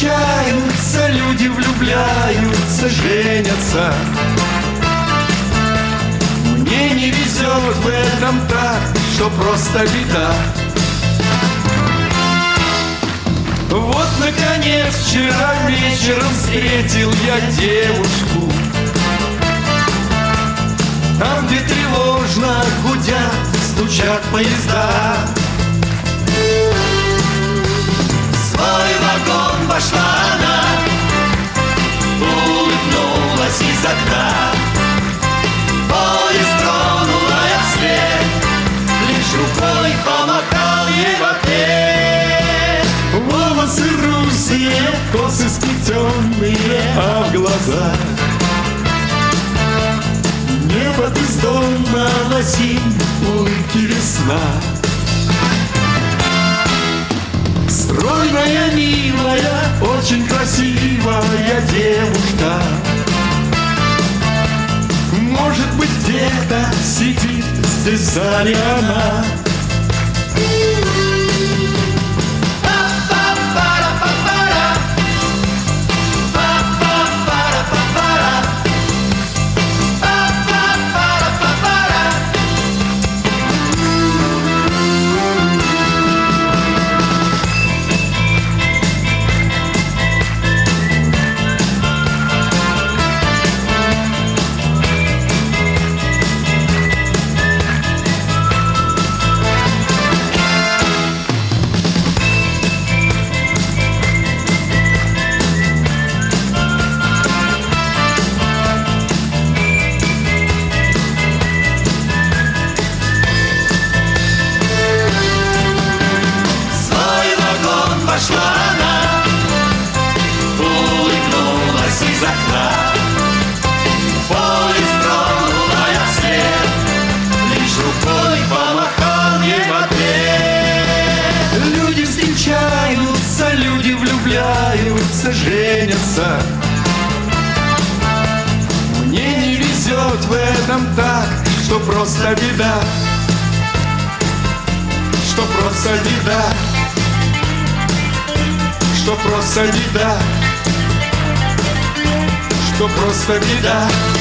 встречаются, люди влюбляются, женятся. Мне не везет в этом так, что просто беда. Вот, наконец, вчера вечером встретил я девушку. Там, где тревожно гудят, стучат поезда. В свой вагон вошла она, улыбнулась из окна. Поезд тронула я вслед, лишь рукой помахал ей в ответ. Волосы русые, косы сплетенные, а в глазах небо бездонного синь, улыбки весна. Стройная, милая, очень красивая девушка. Может быть, где-то сидит здесь в зале она. Вошла она, улыбнулась из окна. Поезд тронула я вслед, лишь рукой помахал ей в ответ. Люди встречаются, люди влюбляются, женятся. Мне не везет в этом так, что просто беда, что просто беда, что просто беда, что просто беда.